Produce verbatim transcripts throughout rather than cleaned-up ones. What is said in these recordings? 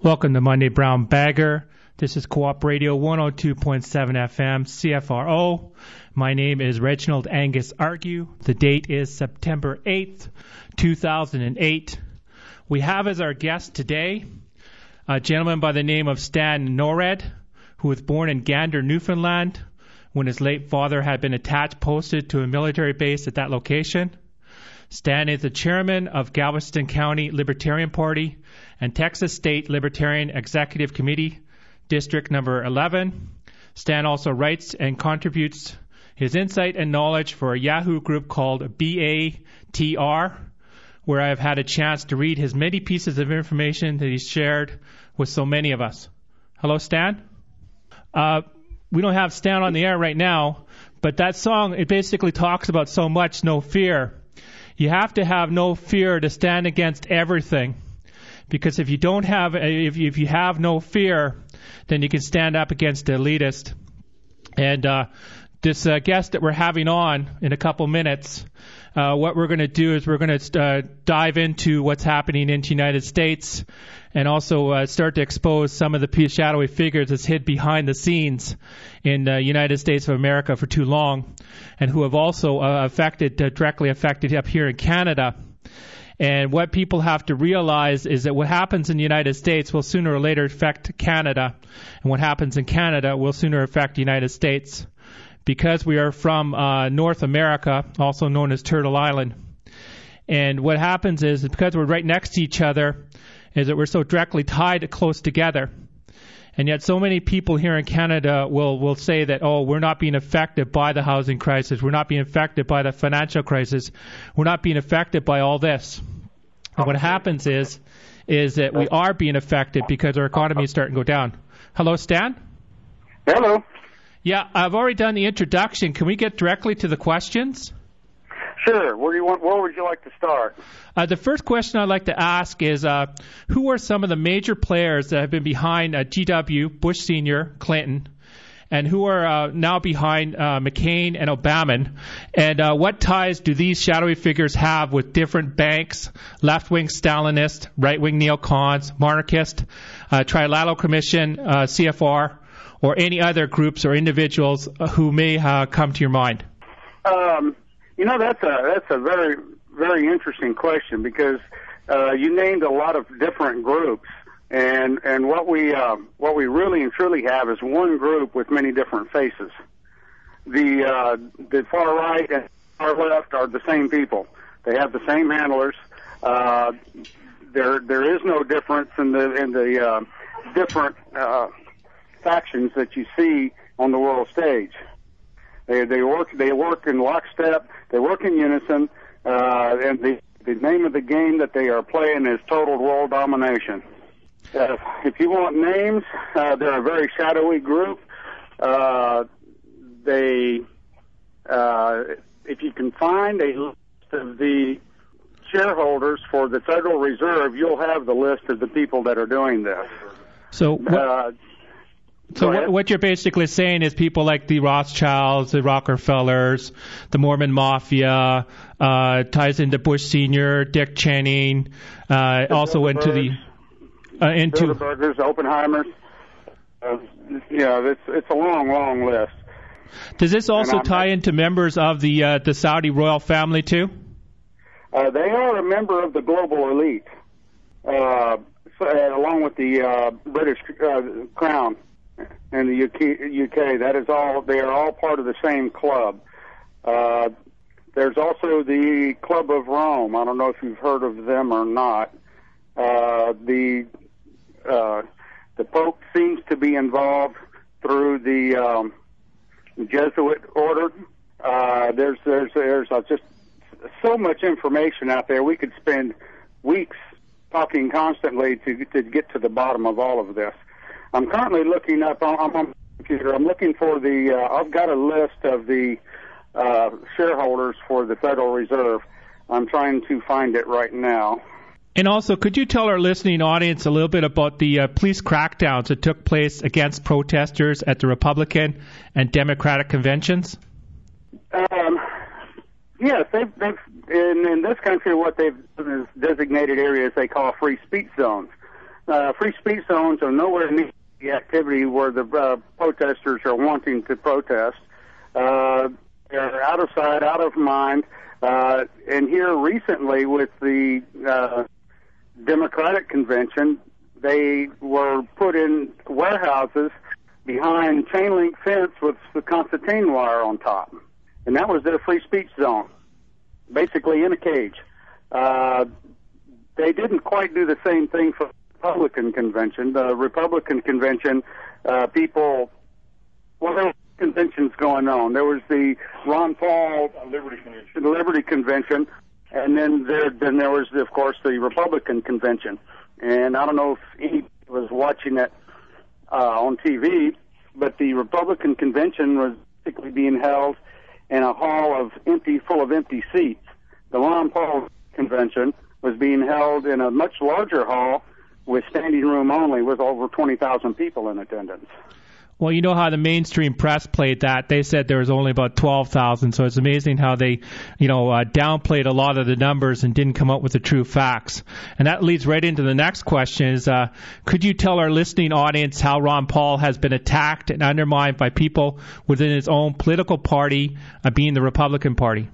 Welcome to Monday Brown Bagger. This is Co-op Radio one oh two point seven F M, C F R O. My name is Reginald Angus Argue. The date is September eighth, two thousand eight. We have as our guest today a gentleman by the name of Stan Norred, who was born in Gander, Newfoundland, when his late father had been attached posted to a military base at that location. Stan is the chairman of Galveston County Libertarian Party and Texas State Libertarian Executive Committee, District Number eleven. Stan also writes and contributes his insight and knowledge for a Yahoo group called B A T R, where I have had a chance to read his many pieces of information that he's shared with so many of us. Hello, Stan. Uh, we don't have Stan on the air right now, but that song, it basically talks about so much, no fear. You have to have no fear to stand against everything, because if you don't have, if you, if you have no fear, then you can stand up against the elitist. And uh, this uh, guest that we're having on in a couple minutes, uh, what we're going to do is we're going to uh, dive into what's happening in the United States, and also uh, start to expose some of the shadowy figures that's hid behind the scenes in the United States of America for too long, and who have also uh, affected, uh, directly affected up here in Canada. And what people have to realize is that what happens in the United States will sooner or later affect Canada, and what happens in Canada will sooner affect the United States, because we are from uh, North America, also known as Turtle Island. And what happens is, because we're right next to each other, is that we're so directly tied close together. And yet so many people here in Canada will, will say that, oh, we're not being affected by the housing crisis. We're not being affected by the financial crisis. We're not being affected by all this. And what happens is, is that we are being affected because our economy is starting to go down. Hello, Stan? Hello. Yeah, I've already done the introduction. Can we get directly to the questions? Sure. Where do you want? Where would you like to start? Uh, the first question I'd like to ask is, uh, who are some of the major players that have been behind uh, G W, Bush Senior, Clinton, and who are uh, now behind uh, McCain and Obama? And uh, what ties do these shadowy figures have with different banks, left-wing Stalinist, right-wing neocons, monarchist, uh, Trilateral Commission, uh, C F R, or any other groups or individuals who may uh, come to your mind? Um, you know, that's a that's a very very interesting question, because uh, you named a lot of different groups, and and what we uh, what we really and truly have is one group with many different faces. The uh, the far right and far left are the same people. They have the same handlers. Uh, there there is no difference in the in the uh, different uh, factions that you see on the world stage. They they work they work in lockstep. They work in unison, uh, and the the name of the game that they are playing is total world domination. Uh, if you want names, uh, they're a very shadowy group. Uh, they uh, if you can find a list of the shareholders for the Federal Reserve, you'll have the list of the people that are doing this. So. What- uh, So what, what you're basically saying is people like the Rothschilds, the Rockefellers, the Mormon Mafia, uh, ties into Bush Senior, Dick Cheney, uh, also went to the uh, into Bilderbergers, Oppenheimers. Uh, yeah, it's it's a long, long list. Does this also tie into members of the uh, the Saudi royal family too? Uh, they are a member of the global elite, uh, so, uh, along with the uh, British uh, Crown. And the U K, that is all, they are all part of the same club. Uh, there's also the Club of Rome. I don't know if you've heard of them or not. Uh, the, uh, the Pope seems to be involved through the, um, Jesuit order. Uh, there's, there's, there's uh, just so much information out there. We could spend weeks talking constantly to, to get to the bottom of all of this. I'm currently looking up on, I'm on the computer. I'm looking for the, uh, I've got a list of the uh, shareholders for the Federal Reserve. I'm trying to find it right now. And also, could you tell our listening audience a little bit about the uh, police crackdowns that took place against protesters at the Republican and Democratic conventions? Um, yes, they've, they've in, in this country, what they've done is designated areas they call free speech zones. uh, free speech zones are nowhere near the activity where the uh, protesters are wanting to protest. Uh, they're out of sight, out of mind. Uh, and here recently with the uh, Democratic convention, they were put in warehouses behind chain link fence with the concertina wire on top. And that was their free speech zone, basically in a cage. Uh, they didn't quite do the same thing for the Republican convention. The Republican convention, uh, people, well, there were conventions going on. There was the Ron Paul Liberty Convention, Liberty Convention, and then there, then there was, of course, the Republican convention. And I don't know if anybody was watching it uh, on T V, but the Republican convention was basically being held in a hall of empty, full of empty seats. The Ron Paul convention was being held in a much larger hall with standing room only, with over twenty thousand people in attendance. Well, you know how the mainstream press played that. They said there was only about twelve thousand, so it's amazing how they, you know, uh, downplayed a lot of the numbers and didn't come up with the true facts. And that leads right into the next question is, uh, could you tell our listening audience how Ron Paul has been attacked and undermined by people within his own political party, uh, being the Republican Party?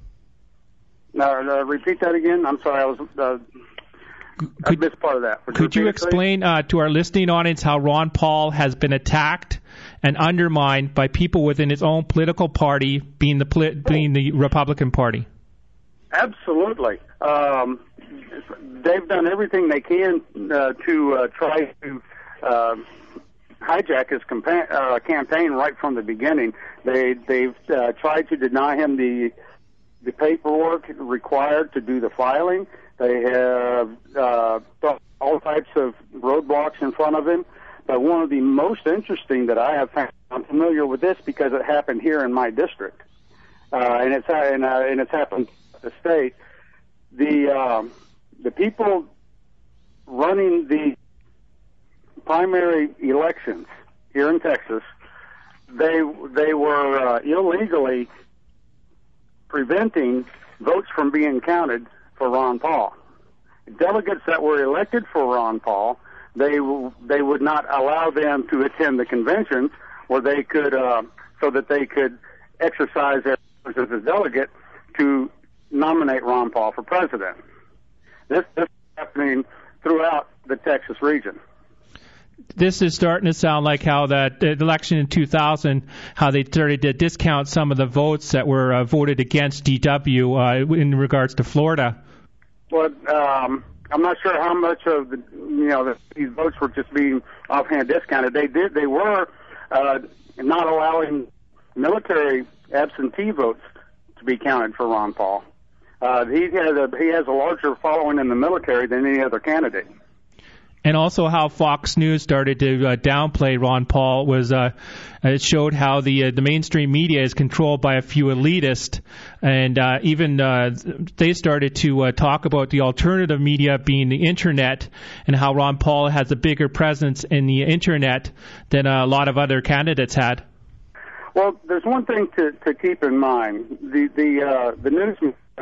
Now, uh, repeat that again. I'm sorry, I was... Uh Could, I missed part of that. Would could you, you explain uh, to our listening audience how Ron Paul has been attacked and undermined by people within his own political party, being the being the Republican Party? Absolutely. Um, they've done everything they can uh, to uh, try to uh, hijack his campa- uh, campaign right from the beginning. They they've uh, tried to deny him the the paperwork required to do the filing. They have uh, all types of roadblocks in front of him. But one of the most interesting that I have found, I'm familiar with this because it happened here in my district, uh, and it's and, uh, and it's happened in the state. The um, the people running the primary elections here in Texas, they they were uh, illegally preventing votes from being counted for Ron Paul. Delegates that were elected for Ron Paul, they they would not allow them to attend the conventions where they could, uh, so that they could exercise their as a delegate to nominate Ron Paul for president. This, this is happening throughout the Texas region. This is starting to sound like how that election in two thousand, how they started to discount some of the votes that were uh, voted against D W uh, in regards to Florida. Well, um, I'm not sure how much of the, you know, the, these votes were just being offhand discounted. They did, they were uh, not allowing military absentee votes to be counted for Ron Paul. Uh, he has a he has a larger following in the military than any other candidate. And also how Fox News started to uh, downplay Ron Paul was uh, it showed how the uh, the mainstream media is controlled by a few elitists, and uh, even uh, they started to uh, talk about the alternative media being the internet, and how Ron Paul has a bigger presence in the internet than a lot of other candidates had. Well, there's one thing to, to keep in mind: the the uh, the news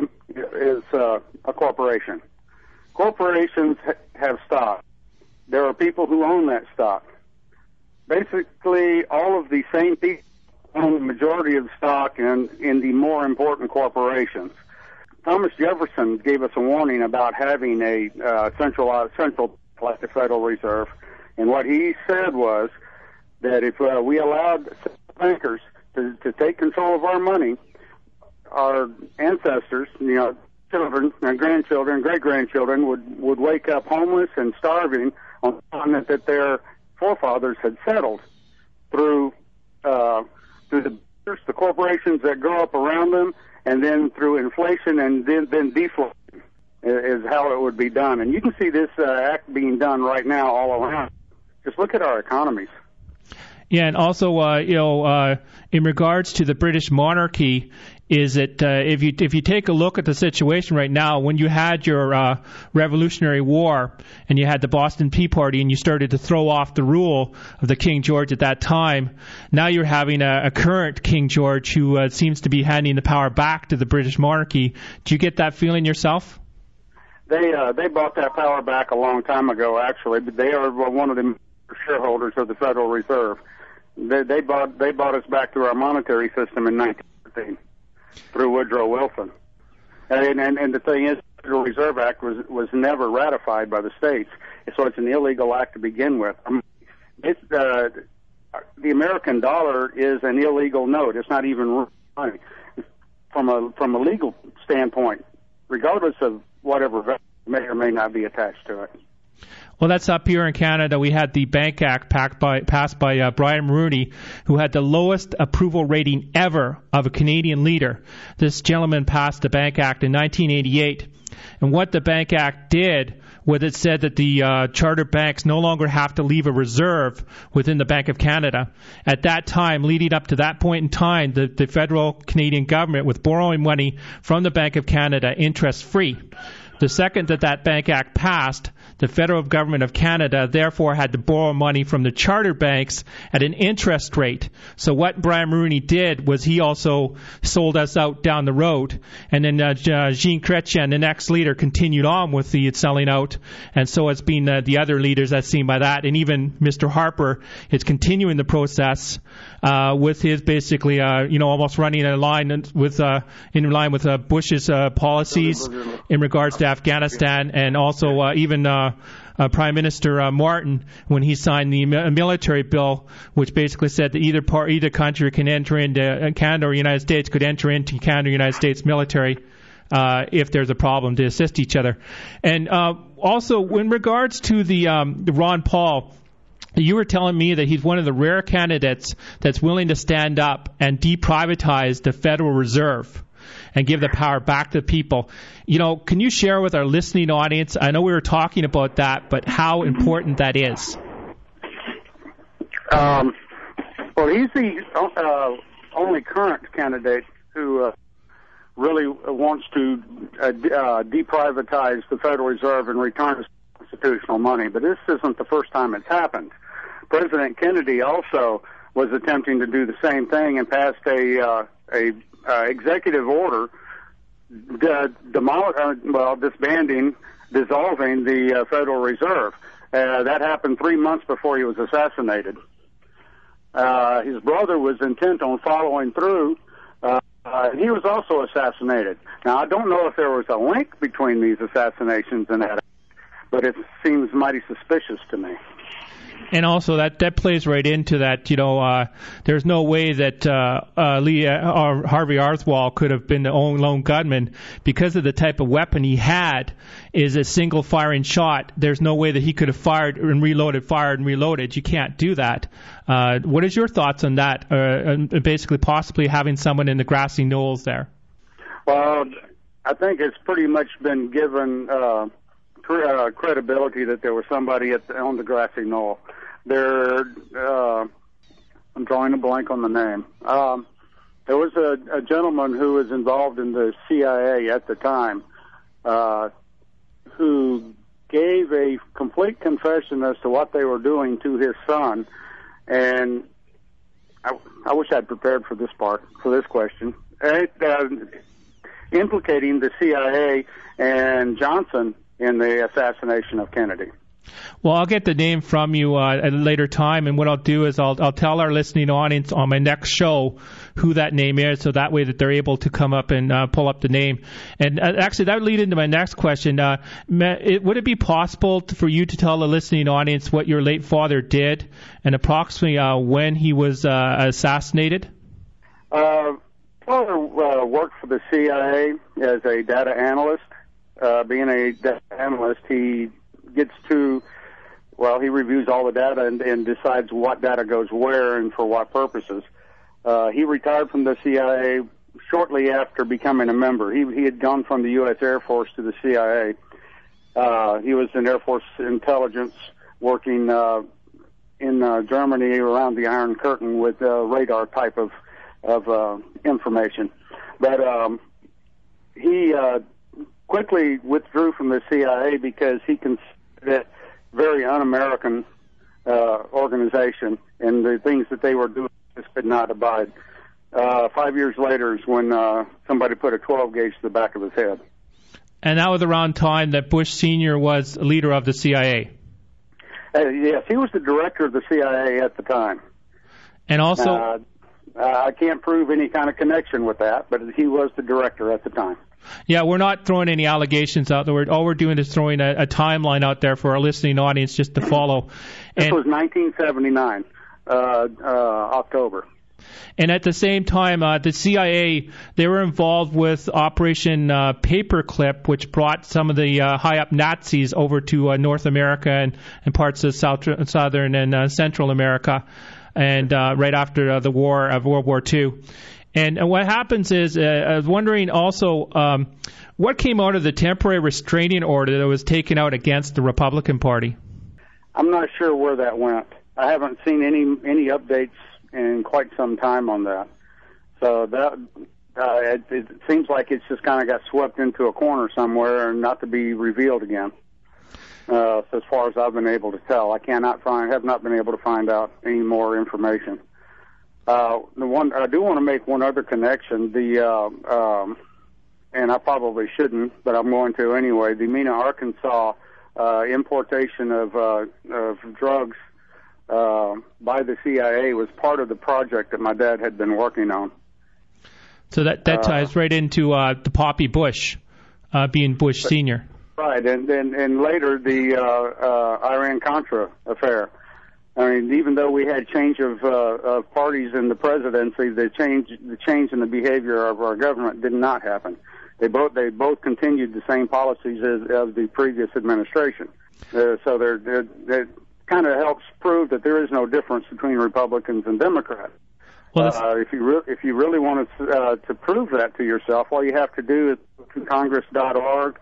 is uh, a corporation. Corporations ha- have stock. There are people who own that stock. Basically, all of the same people own the majority of the stock in, in the more important corporations. Thomas Jefferson gave us a warning about having a uh, central, uh, central like the Federal Reserve, and what he said was that if uh, we allowed bankers to, to take control of our money, our ancestors, you know, children, and grandchildren, great-grandchildren would, would wake up homeless and starving on the continent that their forefathers had settled through uh, through the the corporations that grow up around them, and then through inflation and then then deflation is how it would be done. And you can see this uh, act being done right now all around. Just look at our economies. Yeah, and also, uh, you know, uh, in regards to the British monarchy, is that uh, if you if you take a look at the situation right now, when you had your uh, Revolutionary War and you had the Boston Tea Party and you started to throw off the rule of the King George at that time, now you're having a, a current King George who uh, seems to be handing the power back to the British monarchy. Do you get that feeling yourself? they uh, they bought that power back a long time ago, actually. But they are one of the shareholders of the Federal Reserve. They, they bought they bought us back through our monetary system in nineteen fifteen through Woodrow Wilson. And, and and the thing is, the Federal Reserve Act was was never ratified by the states, so it's an illegal act to begin with. I mean, it's, uh, the American dollar is an illegal note. It's not even money from a from a legal standpoint, regardless of whatever value may or may not be attached to it. Well, that's up here in Canada. We had the Bank Act passed by, passed by uh, Brian Mulroney, who had the lowest approval rating ever of a Canadian leader. This gentleman passed the Bank Act in nineteen eighty-eight. And what the Bank Act did was it said that the uh, charter banks no longer have to leave a reserve within the Bank of Canada. At that time, leading up to that point in time, the, the federal Canadian government was borrowing money from the Bank of Canada interest-free. The second that that Bank Act passed, the federal government of Canada therefore had to borrow money from the charter banks at an interest rate. So what Brian Mulroney did was he also sold us out down the road. And then uh, Jean Chrétien, the next leader, continued on with the selling out. And so it's been uh, the other leaders that's seen by that. And even Mister Harper is continuing the process uh, with his basically, uh, you know, almost running in line with uh, in line with uh, Bush's uh, policies in regards to Afghanistan, and also uh, even uh, uh, Prime Minister uh, Martin, when he signed the military bill, which basically said that either part, either country can enter into uh, Canada or the United States could enter into Canada or United States military uh, if there's a problem to assist each other. And uh, also, in regards to the, um, the Ron Paul, you were telling me that he's one of the rare candidates that's willing to stand up and deprivatize the Federal Reserve and give the power back to the people. You know, can you share with our listening audience, I know we were talking about that, but how important that is? Um, well, he's the uh, only current candidate who uh, really wants to uh, de- uh, deprivatize the Federal Reserve and return constitutional money. But this isn't the first time it's happened. President Kennedy also was attempting to do the same thing and passed a uh, a uh, executive order de- demol- uh, well, disbanding, dissolving the uh, Federal Reserve. Uh, that happened three months before he was assassinated. Uh, his brother was intent on following through. Uh, uh, he was also assassinated. Now, I don't know if there was a link between these assassinations and that, but it seems mighty suspicious to me. And also that, that plays right into that, you know, uh, there's no way that uh, uh, Lee uh, or Harvey Oswald could have been the only lone gunman because of the type of weapon he had is a single firing shot. There's no way that he could have fired and reloaded, fired and reloaded. You can't do that. Uh, what is your thoughts on that? Uh, and basically possibly having someone in the grassy knolls there? Well, I think it's pretty much been given uh, cre- uh, credibility that there was somebody at the, on the grassy knoll. There, uh, I'm drawing a blank on the name. Um, there was a, a gentleman who was involved in the C I A at the time, uh, who gave a complete confession as to what they were doing to his son, and I, I wish I'd prepared for this part, for this question, it, uh, implicating the C I A and Johnson in the assassination of Kennedy. Well, I'll get the name from you uh, at a later time, and what I'll do is I'll I'll tell our listening audience on my next show who that name is, so that way that they're able to come up and uh, pull up the name. And uh, actually, that would lead into my next question. Uh, it, would it be possible to, for you to tell the listening audience what your late father did and approximately uh, when he was uh, assassinated? Uh, father uh, worked for the C I A as a data analyst. Uh, being a data analyst, he gets to, well, he reviews all the data and, and decides what data goes where and for what purposes. Uh, he retired from the C I A shortly after becoming a member. He, he had gone from the U S Air Force to the C I A. Uh, he was in Air Force intelligence working uh, in uh, Germany around the Iron Curtain with uh, radar type of, of uh, information. But um, he uh, quickly withdrew from the C I A because he considered that very un-American uh, organization, and the things that they were doing just could not abide. Uh, five years later is when uh, somebody put a twelve gauge to the back of his head. And that was around time that Bush Senior was leader of the C I A. Uh, yes, he was the director of the C I A at the time. And also, uh, I can't prove any kind of connection with that, but he was the director at the time. Yeah, we're not throwing any allegations out there. All we're doing is throwing a, a timeline out there for our listening audience just to follow. This and, was nineteen seventy-nine, uh, uh, October. And at the same time, uh, the C I A, they were involved with Operation uh, Paperclip, which brought some of the uh, high-up Nazis over to uh, North America and, and parts of South, Southern and uh, Central America, and uh, right after uh, the war of World War Two. And, and what happens is, uh, I was wondering also, um, what came out of the temporary restraining order that was taken out against the Republican Party? I'm not sure where that went. I haven't seen any any updates in quite some time on that. So that uh, it, it seems like it's just kind of got swept into a corner somewhere and not to be revealed again. Uh, so as far as I've been able to tell, I cannot find, have not been able to find out any more information. Uh, the one I do want to make one other connection. The uh, um, and I probably shouldn't, but I'm going to anyway. The Mena, Arkansas uh, importation of uh, of drugs uh, by the C I A was part of the project that my dad had been working on. So that that ties uh, right into uh, the Poppy Bush uh, being Bush but, Senior. Right, and and, and later the uh, uh, Iran-Contra affair. I mean, even though we had change of, uh, of parties in the presidency, the change the change in the behavior of our government did not happen. They both they both continued the same policies as of the previous administration. Uh, so they're, they're, that kind of helps prove that there is no difference between Republicans and Democrats. Well, uh, if you re- if you really want to uh, to prove that to yourself, all you have to do is go to congress dot org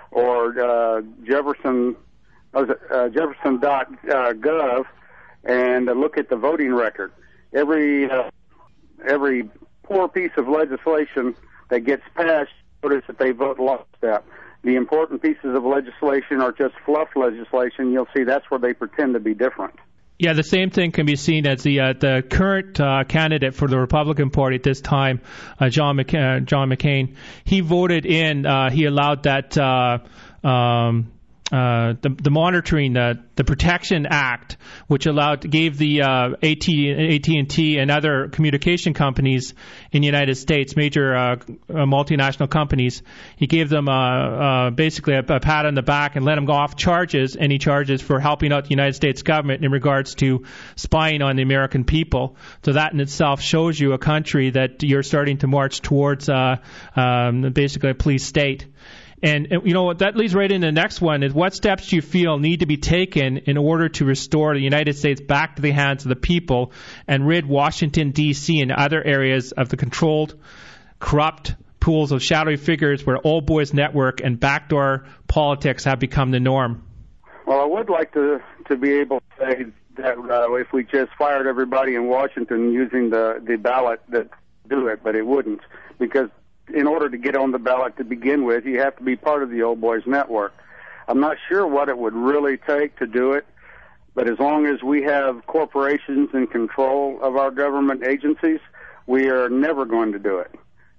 or uh, Jefferson uh, Jefferson dot gov. And uh, look at the voting record. Every uh, every poor piece of legislation that gets passed, notice that they vote lockstep. The important pieces of legislation are just fluff legislation. You'll see that's where they pretend to be different. Yeah, the same thing can be seen as the uh, the current uh, candidate for the Republican Party at this time, uh, John McCain, uh, John McCain. He voted in. Uh, he allowed that. Uh, um, Uh, the, the monitoring, uh, the Protection Act, which allowed gave the uh, A T and T and other communication companies in the United States, major uh, uh, multinational companies, he gave them uh, uh, basically a, a pat on the back and let them go off charges, any charges for helping out the United States government in regards to spying on the American people. So that in itself shows you a country that you're starting to march towards uh, um, basically a police state. And, you know, that leads right into the next one is what steps do you feel need to be taken in order to restore the United States back to the hands of the people and rid Washington, D C and other areas of the controlled, corrupt pools of shadowy figures where old boys network and backdoor politics have become the norm? Well, I would like to, to be able to say that uh, if we just fired everybody in Washington using the, the ballot, that do it, but it wouldn't, because in order to get on the ballot to begin with, you have to be part of the Old Boys Network. I'm not sure what it would really take to do it, but as long as we have corporations in control of our government agencies, we are never going to do it.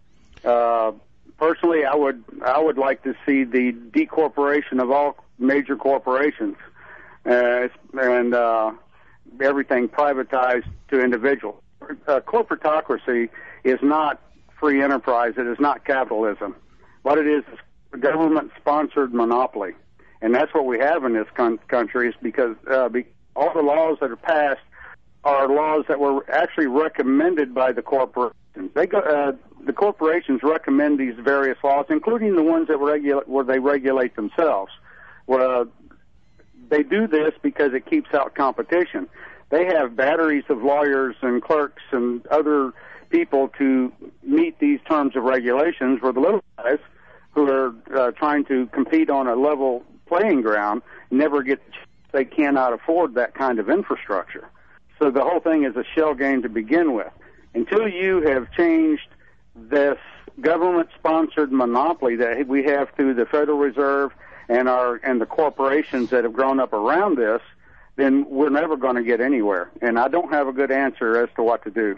Uh, personally, I would I would like to see the decorporation of all major corporations uh, and uh, everything privatized to individuals. Uh, corporatocracy is not free enterprise. It is not capitalism. What it is is a government-sponsored monopoly, and that's what we have in this con- country. Is because uh, be- all the laws that are passed are laws that were actually recommended by the corporations. They go, uh, the corporations recommend these various laws, including the ones that regula- where they regulate themselves. Well, they do this because it keeps out competition. They have batteries of lawyers and clerks and other people to meet these terms of regulations, where the little guys who are uh, trying to compete on a level playing ground never get, they cannot afford that kind of infrastructure. So the whole thing is a shell game to begin with. Until you have changed this government-sponsored monopoly that we have through the Federal Reserve and our and the corporations that have grown up around this, then we're never going to get anywhere. And I don't have a good answer as to what to do.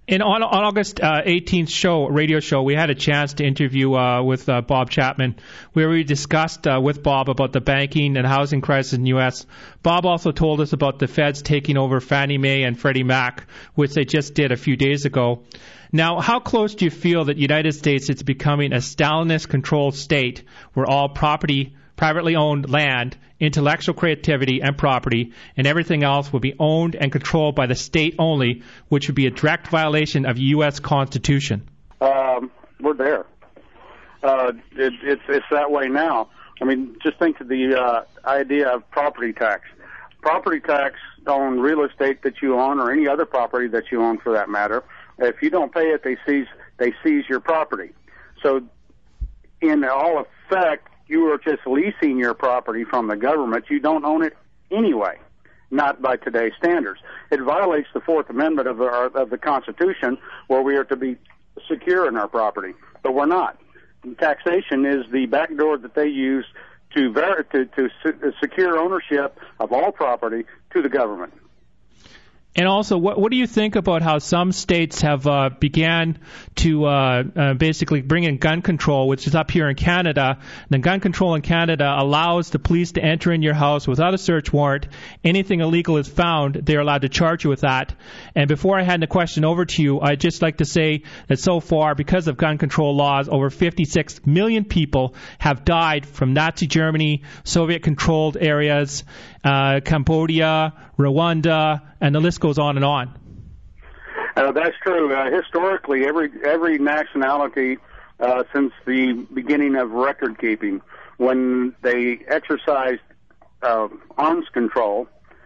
And on, on August uh, eighteenth show, radio show, we had a chance to interview uh, with uh, Bob Chapman, where we discussed uh, with Bob about the banking and housing crisis in the U S. Bob also told us about the feds taking over Fannie Mae and Freddie Mac, which they just did a few days ago. Now, how close do you feel that the United States is becoming a Stalinist-controlled state where all property, privately owned land, intellectual creativity and property, and everything else will be owned and controlled by the state only, which would be a direct violation of U S Constitution? Um, we're there. Uh, it, it's it's that way now. I mean, just think of the uh, idea of property tax. Property tax on real estate that you own, or any other property that you own for that matter. If you don't pay it, they seize they seize your property. So, in all effect, you are just leasing your property from the government. You don't own it anyway, not by today's standards. It violates the Fourth Amendment of, our, of the Constitution, where we are to be secure in our property, but we're not. And taxation is the backdoor that they use to, ver- to, to se- secure ownership of all property to the government. And also, what what do you think about how some states have uh, began to uh, uh, basically bring in gun control, which is up here in Canada? The gun control in Canada allows the police to enter in your house without a search warrant. Anything illegal is found, they're allowed to charge you with that. And before I hand the question over to you, I'd just like to say that so far, because of gun control laws, over fifty-six million people have died from Nazi Germany, Soviet-controlled areas, uh, Cambodia, Rwanda, and the list goes on and on. Uh, that's true. Uh, historically, every every nationality uh, since the beginning of record keeping, when they exercised uh, arms control,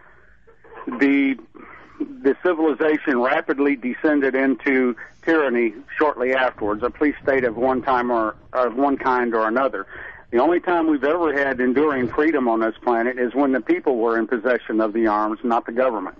the the civilization rapidly descended into tyranny shortly afterwards, a police state of one time or of one kind or another. The only time we've ever had enduring freedom on this planet is when the people were in possession of the arms, not the government.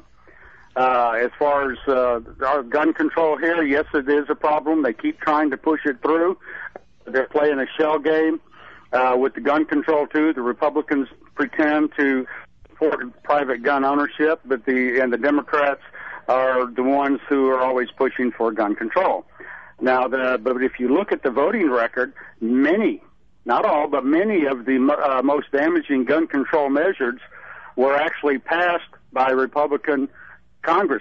Uh, as far as uh, our gun control here, yes, it is a problem. They keep trying to push it through. They're playing a shell game uh, with the gun control, too. The Republicans pretend to support private gun ownership, but the and the Democrats are the ones who are always pushing for gun control. Now, the, but if you look at the voting record, many, not all, but many of the uh, most damaging gun control measures were actually passed by Republican Congress.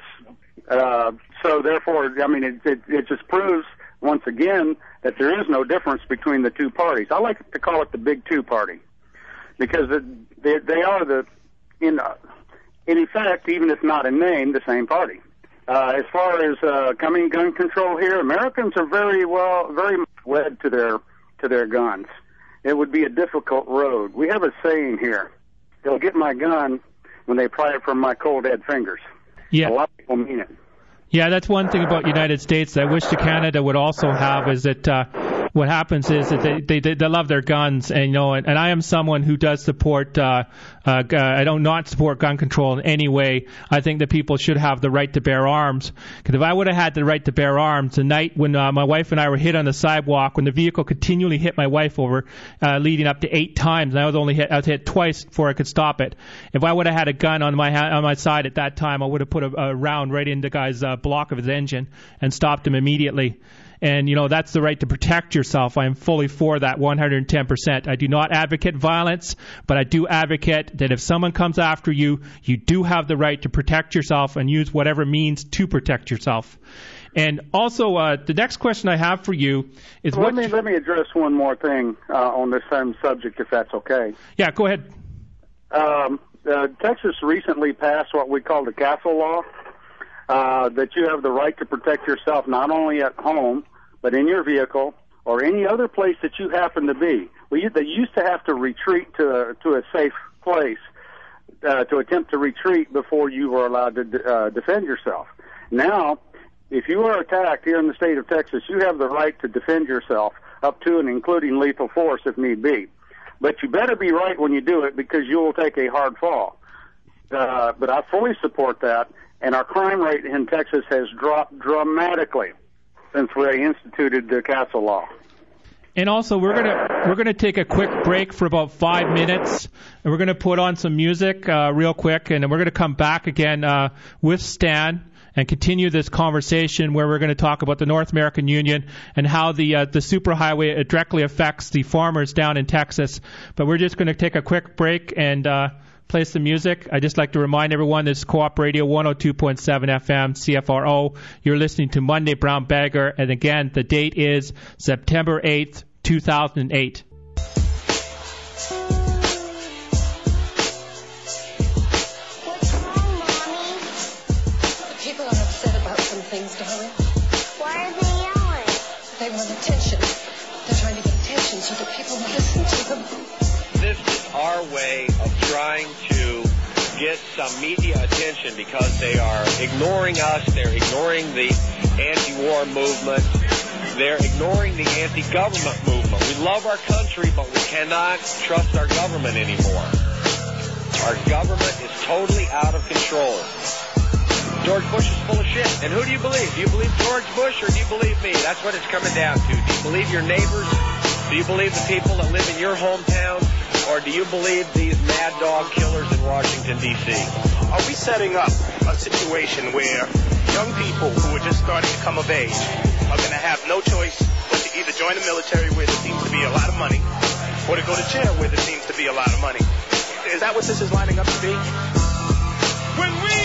Uh, so therefore, I mean, it, it, it just proves once again that there is no difference between the two parties. I like to call it the big two party because it, they, they are the, in, uh, in effect, even if not in name, the same party. Uh, as far as uh, coming gun control here, Americans are very well, very much wed to their to their guns. It would be a difficult road. We have a saying here: "They'll get my gun when they pry it from my cold dead fingers." Yeah. A lot of people mean it. Yeah, that's one thing about United States that I wish the Canada would also have is that uh, what happens is that they, they they love their guns, and you know, and, and I am someone who does support. Uh, uh, I don't not support gun control in any way. I think that people should have the right to bear arms. Because if I would have had the right to bear arms, the night when uh, my wife and I were hit on the sidewalk, when the vehicle continually hit my wife over, uh, leading up to eight times, and I was only hit, I was hit twice before I could stop it. If I would have had a gun on my ha- on my side at that time, I would have put a, a round right in the guy's uh, block of his engine and stopped him immediately. And, you know, that's the right to protect yourself. I am fully for that one hundred ten percent. I do not advocate violence, but I do advocate that if someone comes after you, you do have the right to protect yourself and use whatever means to protect yourself. And also, uh, the next question I have for you is let what... Me, let me address one more thing uh, on this same subject, if that's okay. Yeah, go ahead. Um, uh, Texas recently passed what we call the Castle Law. Uh, that you have the right to protect yourself not only at home, but in your vehicle or any other place that you happen to be. Well, you, they used to have to retreat to a, to a safe place uh, to attempt to retreat before you were allowed to uh, defend yourself. Now, if you are attacked here in the state of Texas, you have the right to defend yourself up to and including lethal force if need be. But you better be right when you do it because you will take a hard fall. Uh, but I fully support that. And our crime rate in Texas has dropped dramatically since we instituted the Castle Law. And also, we're gonna we're gonna take a quick break for about five minutes, and we're gonna put on some music uh, real quick, and then we're gonna come back again uh, with Stan and continue this conversation where we're going to talk about the North American Union and how the uh, the superhighway directly affects the farmers down in Texas. But we're just going to take a quick break and uh, play some music. I'd just like to remind everyone this is Co-op Radio one oh two point seven F M, C F R O. You're listening to Monday Brown Bagger, and again, the date is September eighth, two thousand eight. Things, darling. Why are they yelling? They want attention. They're trying to get attention so that people will listen to them. This is our way of trying to get some media attention because they are ignoring us. They're ignoring the anti-war movement. They're ignoring the anti-government movement. We love our country, but we cannot trust our government anymore. Our government is totally out of control. George Bush is full of shit. And who do you believe? Do you believe George Bush or do you believe me? That's what it's coming down to. Do you believe your neighbors? Do you believe the people that live in your hometown? Or do you believe these mad dog killers in Washington, D C? Are we setting up a situation where young people who are just starting to come of age are going to have no choice but to either join the military where there seems to be a lot of money or to go to jail where there seems to be a lot of money? Is that what this is lining up to be? When we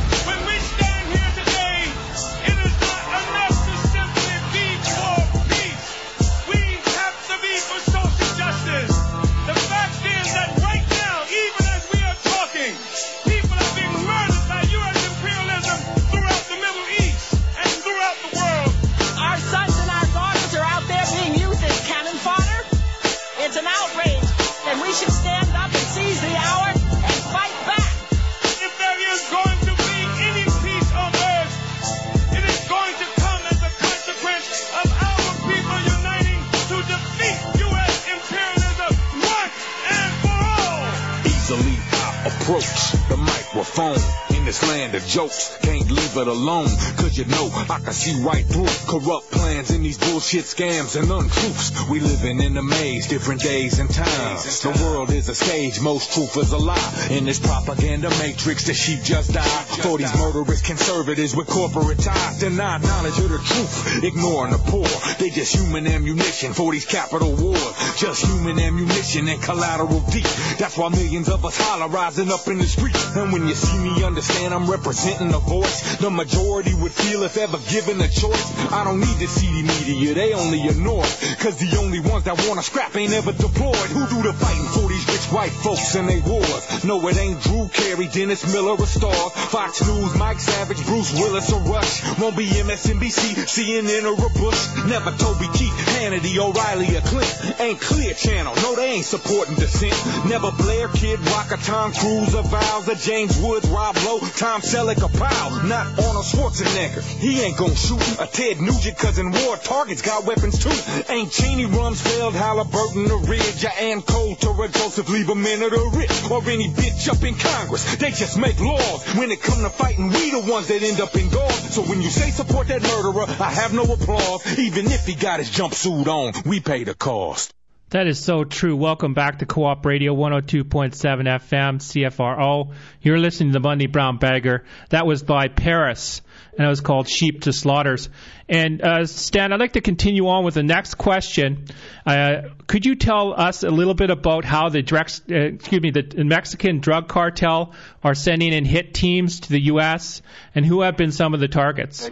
the microphone in this land of jokes. Can't leave it alone, cause you know I can see right through corrupt plans in these bullshit scams and untruths. We living in a maze, different days and times. The world is a stage, most truth is a lie. In this propaganda matrix, the sheep just die. For these murderous conservatives with corporate ties, deny knowledge of the truth, ignoring the poor. They just human ammunition for these capital wars. Just human ammunition and collateral deep. That's why millions of us holler, rising up in the streets. And when you see me, understand I'm representing a voice the majority would feel if ever given a choice. I don't need the seedy media, they only annoy. Cause the only ones that wanna scrap ain't ever deployed. Who do the fighting for these rich white folks and they wars? No, it ain't Drew Carey, Dennis Miller or Starr, Fox News, Mike Savage, Bruce Willis or Rush. Won't be M S N B C, C N N or a Bush. Never Toby Keith, Hannity, O'Reilly or Clint. Ain't Clear Channel, no they ain't supporting dissent. Never Blair, Kid Rock, or Tom Cruise or Viles or James Woods, Rob Lowe, Tom Selleck or Powell. Not Arnold Schwarzenegger, he ain't gon' shoot. A Ted Nugent, cause in war targets got weapons too. Ain't Cheney, Rumsfeld, Halliburton or Ridge, or Ann Coulter or Joseph Lieberman or the rich, or any bitch up in Congress. They just make laws. When it come to fighting, we the ones that end up in gauze. So when you say support that murderer, I have no applause. Even if he got his jumpsuit on, we pay the cost. That is so true. Welcome back to Co-op Radio one oh two point seven F M, C F R O. You're listening to the Monday Brown Bagger. That was by Paris, and it was called Sheep to Slaughters. And uh, Stan, I'd like to continue on with the next question. Uh, could you tell us a little bit about how the direct, uh, excuse me, the Mexican drug cartel are sending in hit teams to the U S, and who have been some of the targets?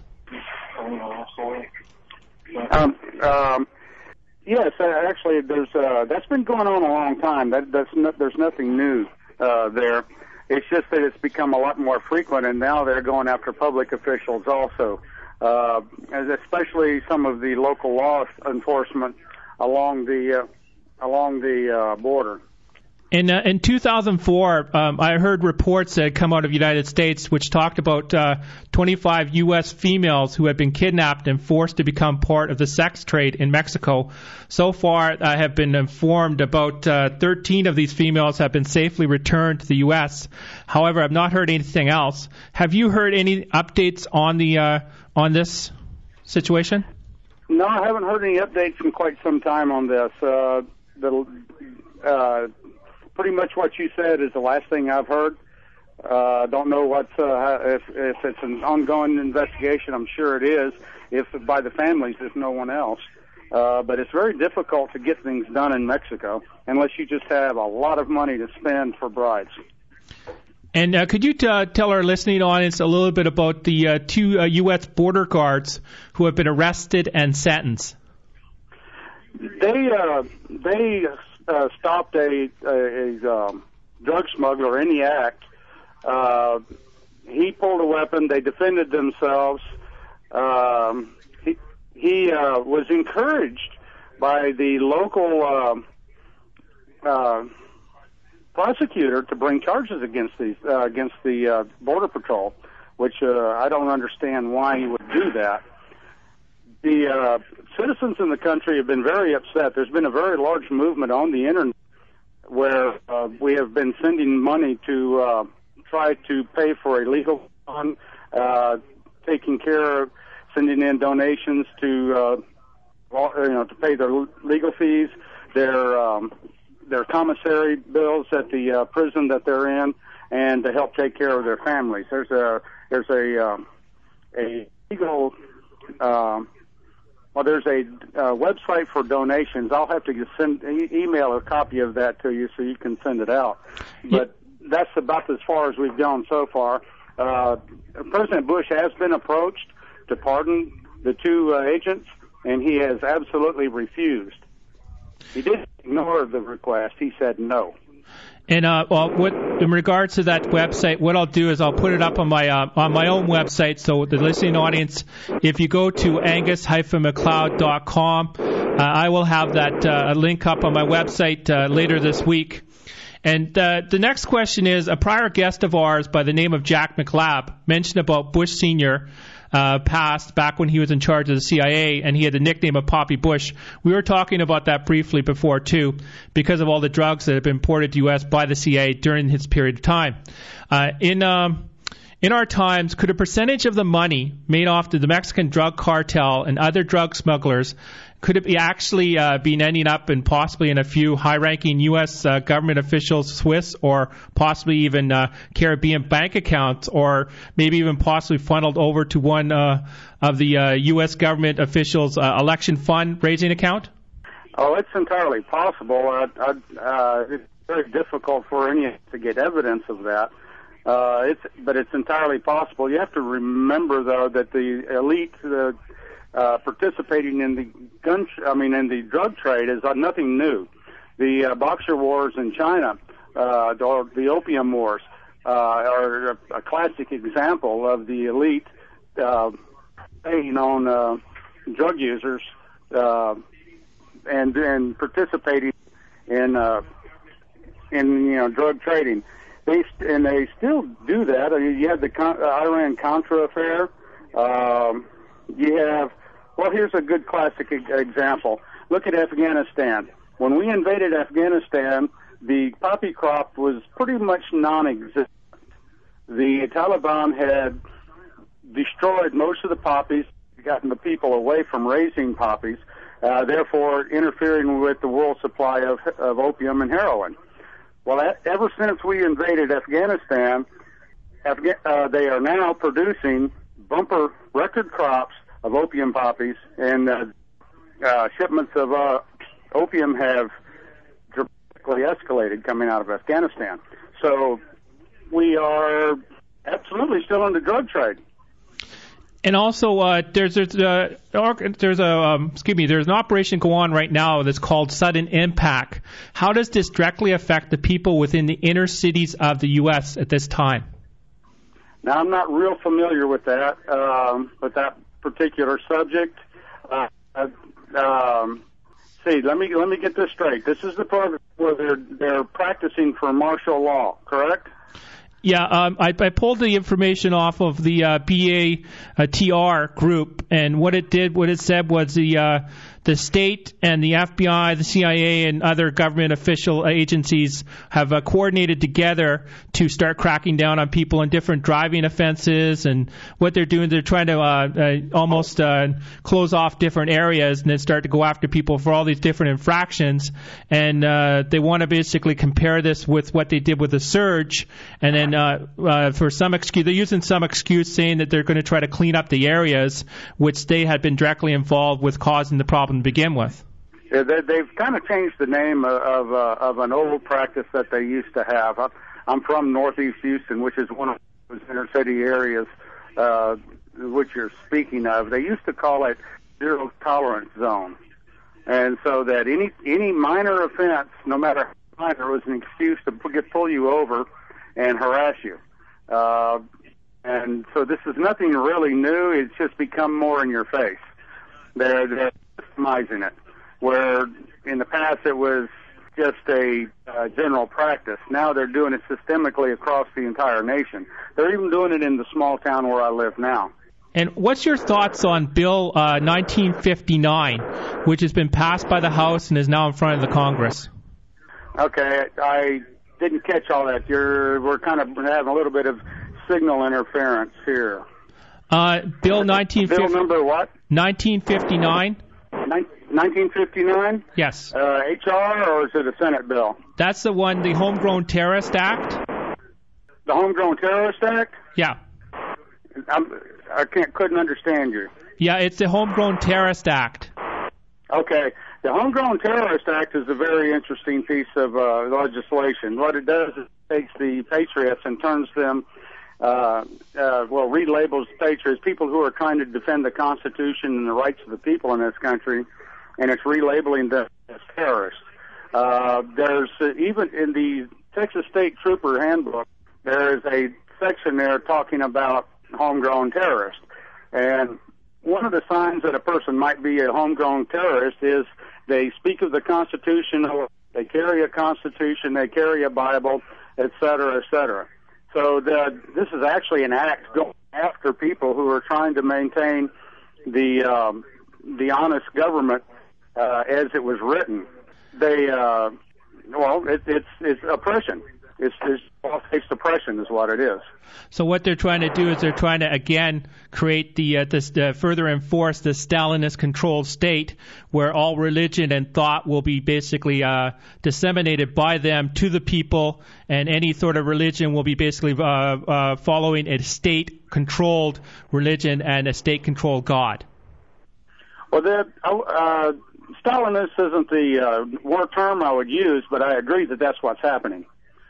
Um, um, yes, uh, actually, there's uh, that's been going on a long time. That that's no, there's nothing new uh, there. It's just that it's become a lot more frequent, and now they're going after public officials also, uh, especially some of the local law enforcement along the uh, along the uh, border. In uh, in two thousand four, um, I heard reports that had come out of the United States which talked about uh, twenty-five U S females who had been kidnapped and forced to become part of the sex trade in Mexico. So far, I have been informed about uh, thirteen of these females have been safely returned to the U S. However, I've not heard anything else. Have you heard any updates on the uh, on this situation? No, I haven't heard any updates in quite some time on this. Uh, the, uh, pretty much what you said is the last thing I've heard. I uh, don't know what's, uh, if, if it's an ongoing investigation. I'm sure it is. If by the families, there's no one else. Uh, but it's very difficult to get things done in Mexico unless you just have a lot of money to spend for brides. And uh, could you t- uh, tell our listening audience a little bit about the uh, two uh, U S border guards who have been arrested and sentenced? They uh, they uh, stopped a, a, a um, drug smuggler in the act. Uh, he pulled a weapon. They defended themselves. Um, he he uh, was encouraged by the local uh, uh, prosecutor to bring charges against these uh, against the uh, Border Patrol, which uh, I don't understand why he would do that. The uh, citizens in the country have been very upset. There's been a very large movement on the internet where uh, we have been sending money to uh, try to pay for a legal fund, uh, taking care of sending in donations to uh, all, you know to pay their legal fees, their um, their commissary bills at the uh, prison that they're in, and to help take care of their families. There's a there's a um, a legal um, well there's a uh, website for donations. I'll have to send e- email a copy of that to you so you can send it out. But that's about as far as we've gone so far. Uh, President Bush has been approached to pardon the two uh, agents, and he has absolutely refused. He didn't ignore the request. He said no. And uh, well, what in regards to that website, what I'll do is I'll put it up on my uh, on my own website. So the listening audience, if you go to angus dash macleod dot com, uh, I will have that uh, link up on my website uh, later this week. And uh, the next question is, a prior guest of ours by the name of Jack McLab mentioned about Bush Senior Uh, passed back when he was in charge of the C I A, and he had the nickname of Poppy Bush. We were talking about that briefly before, too, because of all the drugs that have been imported to U S by the C I A during his period of time. Uh, in um, in our times, could a percentage of the money made off the Mexican drug cartel and other drug smugglers, could it be actually uh, been ending up in possibly in a few high-ranking U S uh, government officials, Swiss, or possibly even uh, Caribbean bank accounts, or maybe even possibly funneled over to one uh, of the uh, U S government officials' uh, election fund raising account? Oh, it's entirely possible. Uh, uh, it's very difficult for any to get evidence of that. Uh, it's, but it's entirely possible. You have to remember, though, that the elite uh, uh, participating in the gun, I mean, in the drug trade is uh, nothing new. The uh, Boxer Wars in China, uh, or the Opium Wars, uh, are a, a classic example of the elite uh, preying on uh, drug users uh, and and participating in uh, in you know drug trading. They st- and they still do that. I mean, you have the Con- uh, Iran-Contra affair. Um, you have, well, here's a good classic e- example. Look at Afghanistan. When we invaded Afghanistan, the poppy crop was pretty much non-existent. The Taliban had destroyed most of the poppies, gotten the people away from raising poppies, uh, therefore interfering with the world supply of, of opium and heroin. Well, ever since we invaded Afghanistan, Afga- uh, they are now producing bumper record crops of opium poppies, and uh, uh, shipments of uh, opium have dramatically escalated coming out of Afghanistan. So we are absolutely still in the drug trade. And also, uh, there's there's uh, there's a um, excuse me, there's an operation going on right now that's called Sudden Impact. How does this directly affect the people within the inner cities of the U S at this time? Now, I'm not real familiar with that um, with that particular subject. Uh, um, see, let me let me get this straight. This is the program where they're they're practicing for martial law, correct? Yeah, um, I, I pulled the information off of the uh, B A T R group, and what it did, what it said was the uh, the state and the F B I, the C I A, and other government official agencies have uh, coordinated together to start cracking down on people on different driving offenses. And what they're doing, they're trying to uh, uh, almost uh, close off different areas and then start to go after people for all these different infractions. And uh, they want to basically compare this with what they did with the surge. And then uh, uh, for some excuse, they're using some excuse saying that they're going to try to clean up the areas which they had been directly involved with causing the problem to begin with. Yeah, they, they've kind of changed the name of of, uh, of an old practice that they used to have. I'm from Northeast Houston, which is one of those inner city areas uh, which you're speaking of. They used to call it zero tolerance zone, and so that any any minor offense, no matter how minor, was an excuse to get, pull you over and harass you. Uh, And so this is nothing really new. It's just become more in your face. They're, they're customizing it, where in the past it was just a uh, general practice. Now they're doing it systemically across the entire nation. They're even doing it in the small town where I live now. And what's your thoughts on Bill uh, nineteen fifty-nine, which has been passed by the House and is now in front of the Congress? Okay, I didn't catch all that. You're, we're kind of having a little bit of signal interference here. Uh, Bill nineteen fifty Bill number what? nineteen fifty-nine. nineteen fifty-nine? Yes. Uh, H R, or is it a Senate bill? That's the one, the Homegrown Terrorist Act. The Homegrown Terrorist Act? Yeah. I'm, I can't couldn't understand you. Yeah, it's the Homegrown Terrorist Act. Okay. The Homegrown Terrorist Act is a very interesting piece of uh, legislation. What it does is it takes the patriots and turns them Uh, uh, well, relabels patriots, people who are trying to defend the Constitution and the rights of the people in this country, and it's relabeling them as terrorists. Uh, there's uh, even in the Texas State Trooper Handbook, there is a section there talking about homegrown terrorists. And one of the signs that a person might be a homegrown terrorist is they speak of the Constitution, or they carry a Constitution, they carry a Bible, et cetera, et cetera. So the, this is actually an act going after people who are trying to maintain the um, the honest government uh, as it was written. They uh, well, it, it's it's oppression. It's, it's false-based oppression is what it is. So what they're trying to do is they're trying to again create the uh, this uh, further enforce the Stalinist-controlled state where all religion and thought will be basically uh, disseminated by them to the people, and any sort of religion will be basically uh, uh, following a state-controlled religion and a state-controlled God. Well, that uh, Stalinist isn't the uh, word term I would use, but I agree that that's what's happening.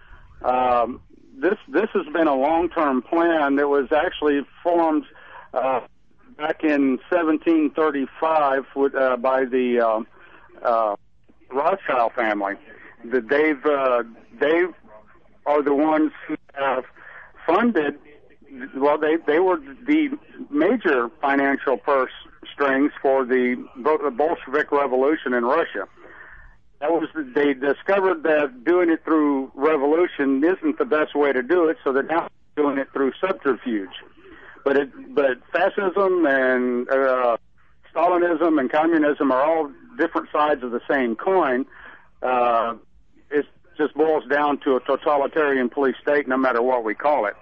Um, this this has been a long-term plan that was actually formed uh, back in seventeen thirty-five with, uh, by the uh, uh, Rothschild family. The, they've uh, they are the ones who have funded. Well, they they were the major financial purse strings for the Bolshevik Revolution in Russia. That was, they discovered that doing it through revolution isn't the best way to do it, so they're now doing it through subterfuge. But it, but fascism and uh, Stalinism and communism are all different sides of the same coin. Uh, it just boils down to a totalitarian police state, no matter what we call it.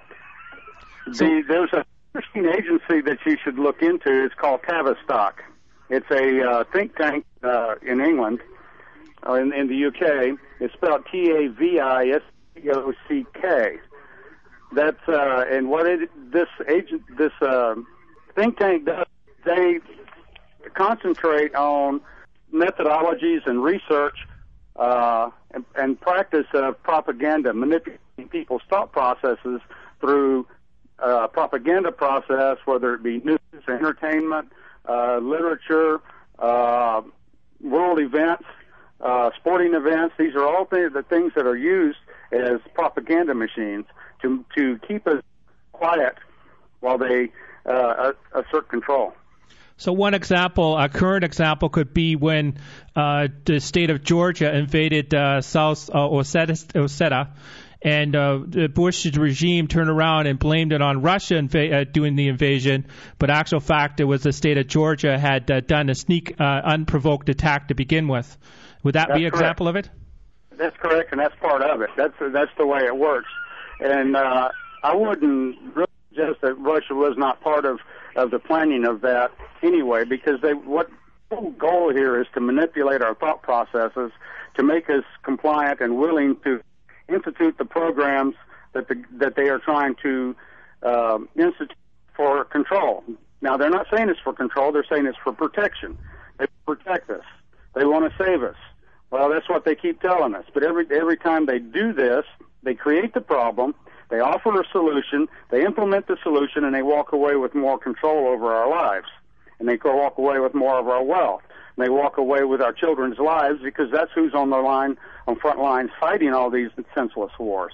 The, there's an interesting agency that you should look into. It's called Tavistock. It's a uh, think tank uh, in England. Uh, in, in the U K, it's spelled T A V I S T O C K. That's uh, and what it, this agent, this uh, think tank does, they concentrate on methodologies and research uh, and, and practice of propaganda, manipulating people's thought processes through uh, propaganda process, whether it be news, entertainment, uh, literature, uh, world events. Uh, sporting events, these are all th- the things that are used as propaganda machines to to keep us quiet while they uh, assert control. So one example, a current example could be when uh, the state of Georgia invaded uh, South uh, Ossetia, Ossetia and uh, the Bush regime turned around and blamed it on Russia inv- uh, doing the invasion, but actual fact it was the state of Georgia had uh, done a sneak, uh, unprovoked attack to begin with. Would that That's be an correct. example of it? That's correct, and that's part of it. That's that's the way it works. And uh, I wouldn't really suggest that Russia was not part of, of the planning of that anyway, because they what the whole goal here is to manipulate our thought processes to make us compliant and willing to institute the programs that the, that they are trying to uh, institute for control. Now, they're not saying it's for control. They're saying it's for protection. They protect us. They want to save us. Well, that's what they keep telling us. But every every time they do this, they create the problem, they offer a solution, they implement the solution, and they walk away with more control over our lives. And they go walk away with more of our wealth. And they walk away with our children's lives because that's who's on the line, on front lines, fighting all these senseless wars.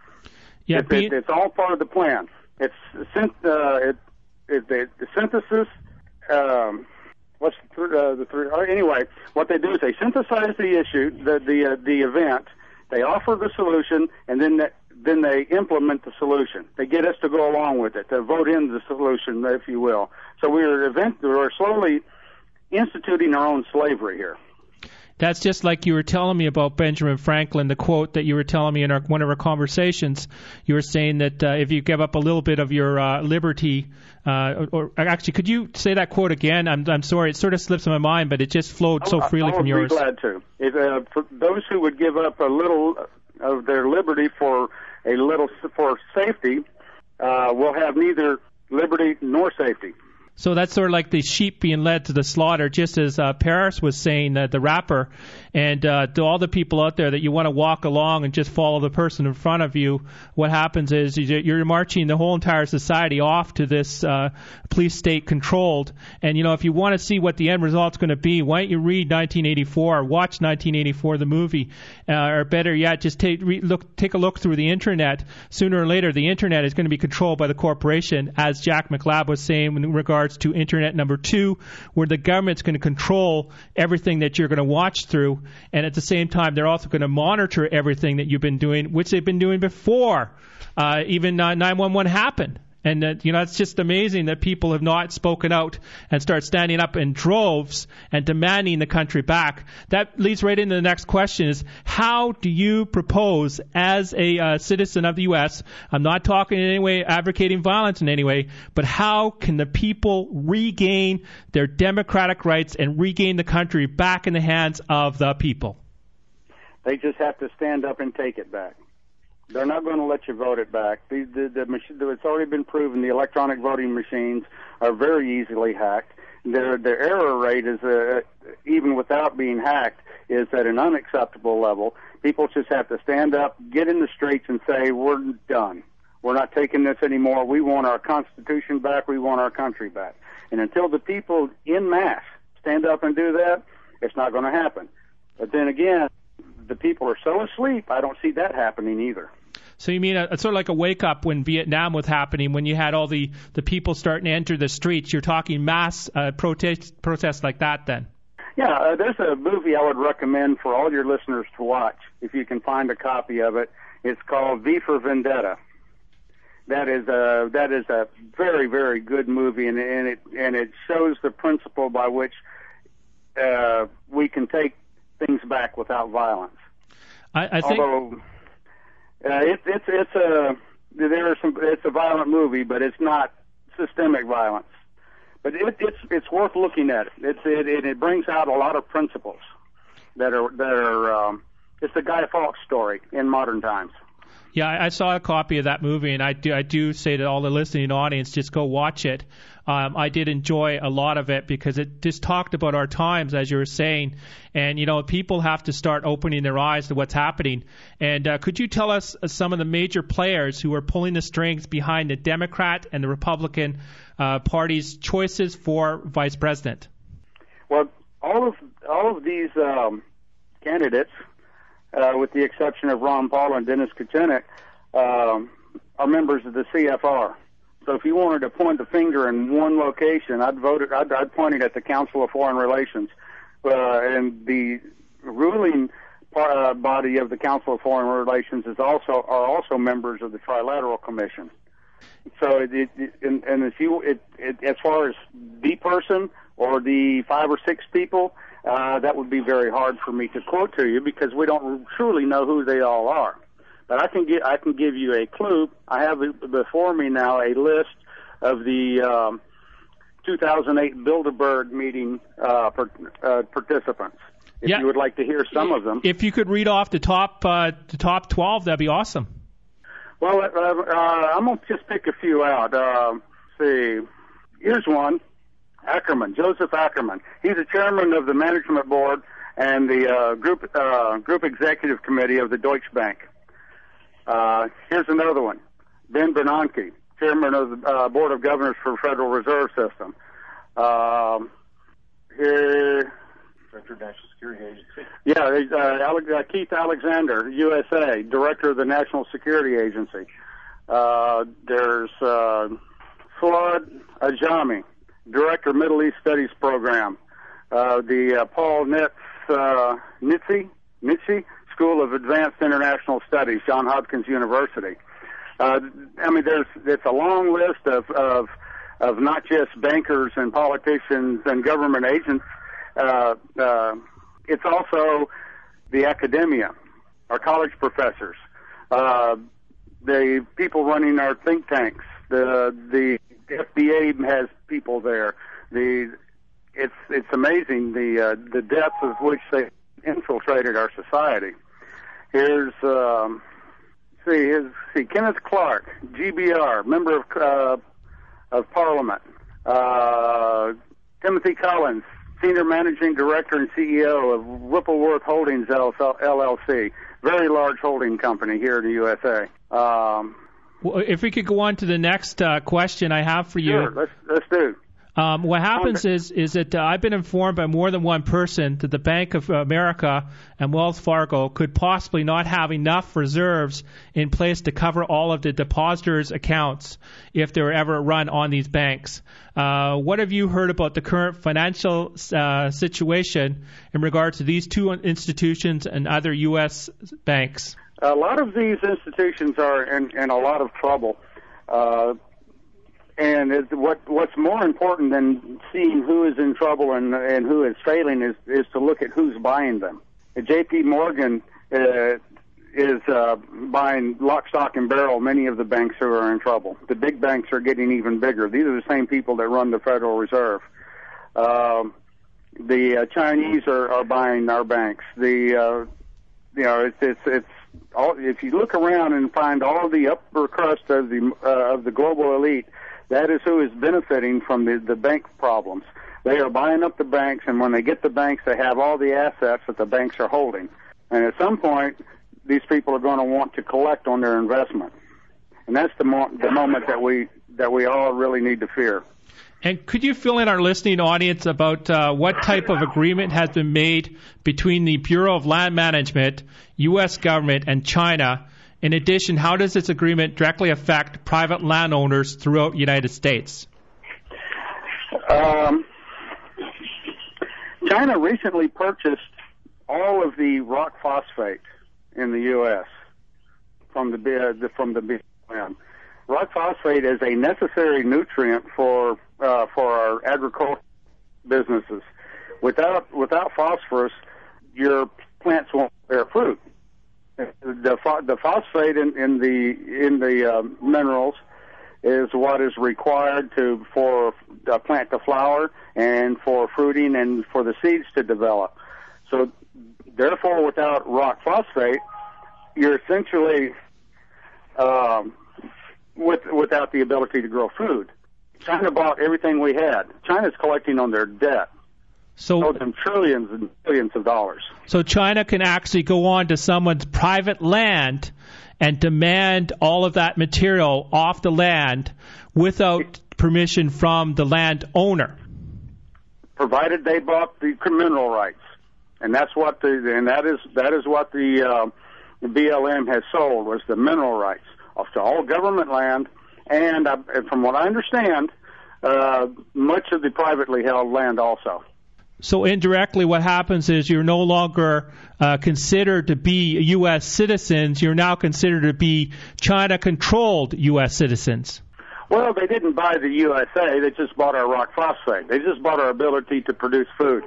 Yeah, it, it, it's all part of the plan. It's uh, it, it, the, the synthesis. Um, what's the, uh, the three? Uh, anyway, what they do is they synthesize the issue, the the uh, the event. They offer the solution, and then the, then they implement the solution. They get us to go along with it, to vote in the solution, if you will. So we're event we're slowly instituting our own slavery here. That's just like you were telling me about Benjamin Franklin, the quote that you were telling me in our, one of our conversations. You were saying that uh, if you give up a little bit of your uh, liberty, uh, or, or actually, could you say that quote again? I'm, I'm sorry, it sort of slips in my mind, but it just flowed so freely I, from yours. I would be glad to. If, uh, for those who would give up a little of their liberty for a little for safety, uh, will have neither liberty nor safety. So that's sort of like the sheep being led to the slaughter, just as uh, Paris was saying, uh, the rapper. And uh, to all the people out there that you want to walk along and just follow the person in front of you, what happens is you're marching the whole entire society off to this uh, police state controlled. And, you know, if you want to see what the end result's going to be, why don't you read nineteen eighty-four or watch nineteen eighty-four, the movie? Uh, or better yet, just take, re- look, take a look through the Internet. Sooner or later, the Internet is going to be controlled by the corporation, as Jack McLab was saying in regards to Internet number two, where the government's going to control everything that you're going to watch through, and at the same time they're also going to monitor everything that you've been doing, which they've been doing before uh, even uh, nine one one happened. And that, you know, it's just amazing that people have not spoken out and start standing up in droves and demanding the country back. That leads right into the next question: is how do you propose, as a uh, citizen of the U S, I'm not talking in any way advocating violence in any way, but how can the people regain their democratic rights and regain the country back in the hands of the people? They just have to stand up and take it back. They're not going to let you vote it back. The, the, the machine, it's already been proven the electronic voting machines are very easily hacked. Their, their error rate is, uh, even without being hacked, is at an unacceptable level. People just have to stand up, get in the streets, and say, we're done. We're not taking this anymore. We want our Constitution back. We want our country back. And until the people en masse stand up and do that, it's not going to happen. But then again, the people are so asleep, I don't see that happening either. So you mean a, it's sort of like a wake-up when Vietnam was happening, when you had all the, the people starting to enter the streets. You're talking mass uh, protest, protests like that then? Yeah, uh, there's a movie I would recommend for all your listeners to watch, if you can find a copy of it. It's called V for Vendetta. That is a, that is a very, very good movie, and, and, it, and it shows the principle by which uh, we can take things back without violence. I, I think. Although uh, it, it's it's a there are some it's a violent movie, but it's not systemic violence. But it, it's it's worth looking at. It's it, it it brings out a lot of principles that are that are um, it's the Guy Fawkes story in modern times. Yeah, I, I saw a copy of that movie, and I do I do say to all the listening audience, just go watch it. Um, I did enjoy a lot of it because it just talked about our times, as you were saying. And, you know, people have to start opening their eyes to what's happening. And uh, could you tell us uh, some of the major players who are pulling the strings behind the Democrat and the Republican uh, party's choices for vice president? Well, all of all of these um, candidates, uh, with the exception of Ron Paul and Dennis Kucinich, um, are members of the C F R. So if you wanted to point the finger in one location, I'd vote it. I'd, I'd point it at the Council of Foreign Relations, uh, and the ruling uh, body of the Council of Foreign Relations is also are also members of the Trilateral Commission. So, it, it, it, and, and if you, it, it, as far as the person or the five or six people, uh, that would be very hard for me to quote to you because we don't truly know who they all are. But I can get, I can give you a clue. I have before me now a list of the um, two thousand eight Bilderberg meeting uh, per, uh, participants. If yeah. you would like to hear some of them, if you could read off the top uh, the top twelve, that'd be awesome. Well, uh, uh, I'm going to just pick a few out. Uh, let's see. Here's one. Ackerman, Joseph Ackerman. He's the chairman of the management board and the uh, group uh, group executive committee of the Deutsche Bank. Uh, here's another one. Ben Bernanke, chairman of the uh, board of governors for the Federal Reserve System. Um, here... Director of National Security Agency. Yeah, uh, Ale- uh, Keith Alexander, U S A, Director of the National Security Agency. Uh, there's uh, Fuad Ajami, Director of Middle East Studies Program. Uh, the uh, Paul Nitz, uh, Nitze, Nitze School of Advanced International Studies, Johns Hopkins University. Uh, I mean, there's it's a long list of, of of not just bankers and politicians and government agents. Uh, uh, it's also the academia, our college professors, uh, the people running our think tanks. The the F B A has people there. The it's it's amazing the uh, the depth of which they infiltrated our society. Here's um, see here's see Kenneth Clark, G B R, member of uh, of Parliament. Uh, Timothy Collins, Senior Managing Director and C E O of Whippleworth Holdings L L C, very large holding company here in the U S A. Um, well, if we could go on to the next uh, question I have for you. Sure, let's, let's do. Um, what happens Okay. is is that uh, I've been informed by more than one person that the Bank of America and Wells Fargo could possibly not have enough reserves in place to cover all of the depositors' accounts if they were ever run on these banks. Uh, what have you heard about the current financial uh, situation in regard to these two institutions and other U S banks? A lot of these institutions are in, in a lot of trouble. Uh, And it, what what's more important than seeing who is in trouble and and who is failing is is to look at who's buying them. J P Morgan uh, is uh, buying lock, stock, and barrel many of the banks who are in trouble. The big banks are getting even bigger. These are the same people that run the Federal Reserve. Um, the uh, Chinese are, are buying our banks. The uh, you know it's it's it's all, if you look around and find all the upper crust of the uh, of the global elite. That is who is benefiting from the, the bank problems. They are buying up the banks, and when they get the banks, they have all the assets that the banks are holding. And at some point, these people are going to want to collect on their investment. And that's the, mo- the moment that we that we all really need to fear. And could you fill in our listening audience about uh, what type of agreement has been made between the Bureau of Land Management, U S government, and China? In addition, how does this agreement directly affect private landowners throughout the United States? Um, China recently purchased all of the rock phosphate in the U S from the from the B L M. Rock phosphate is a necessary nutrient for uh, for our agricultural businesses. Without without phosphorus, your plants won't bear fruit. The the phosphate in, in the in the uh, minerals is what is required to for a plant to flower and for fruiting and for the seeds to develop. So, therefore, without rock phosphate, you're essentially um, with without the ability to grow food. China bought everything we had. China's collecting on their debt. So, Owed them trillions and billions of dollars. So China can actually go on to someone's private land and demand all of that material off the land without permission from the landowner. Provided they bought the mineral rights, and that's what the and that is that is what the, uh, the B L M has sold was the mineral rights off to all government land, and, uh, and from what I understand, uh, much of the privately held land also. So indirectly what happens is you're no longer uh, considered to be U S citizens. You're now considered to be China-controlled U S citizens. Well, they didn't buy the U S A. They just bought our rock phosphate. They just bought our ability to produce food.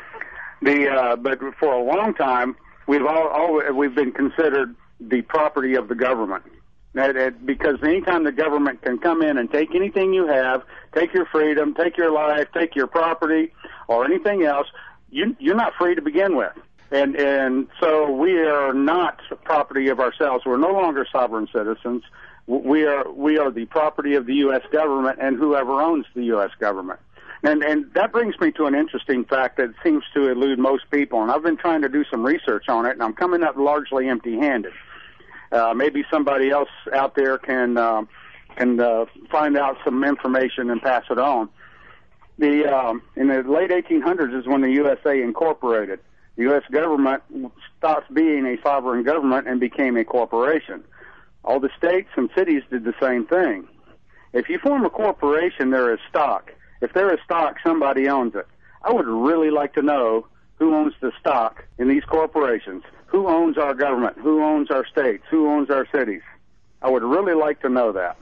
The uh, but for a long time, we've all, all we've been considered the property of the government. That, that, because anytime the government can come in and take anything you have, take your freedom, take your life, take your property, or anything else, you, you're not free to begin with. And and so we are not property of ourselves. We're no longer sovereign citizens. We are we are the property of the U S government and whoever owns the U S government. And and that brings me to an interesting fact that seems to elude most people. And I've been trying to do some research on it, and I'm coming up largely empty-handed. Uh, maybe somebody else out there can uh, can uh, find out some information and pass it on. The um, in the late eighteen hundreds is when the U S A incorporated. The U S government stopped being a sovereign government and became a corporation. All the states and cities did the same thing. If you form a corporation, there is stock. If there is stock, somebody owns it. I would really like to know who owns the stock in these corporations. Who owns our government? Who owns our states? Who owns our cities? I would really like to know that.